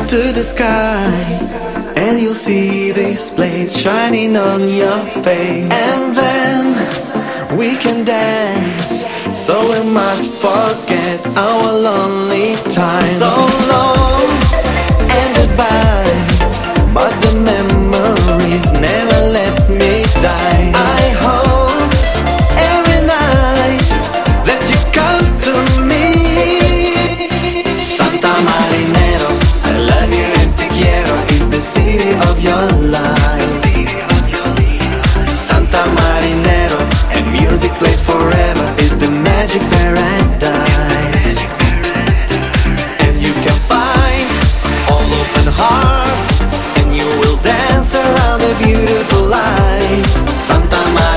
to the sky, and you'll see these blades shining on your face. And then we can dance, so we must forget our lonely time. So long and goodbye, but the memories never let me die. I hope every night that you come to me. Santa Marinero, I love you and te quiero, is the city of your life. Santa Marinero, and music plays forever, is the magic paradise. And you can find all open hearts, and you will dance around the beautiful lights. Santa Marinero.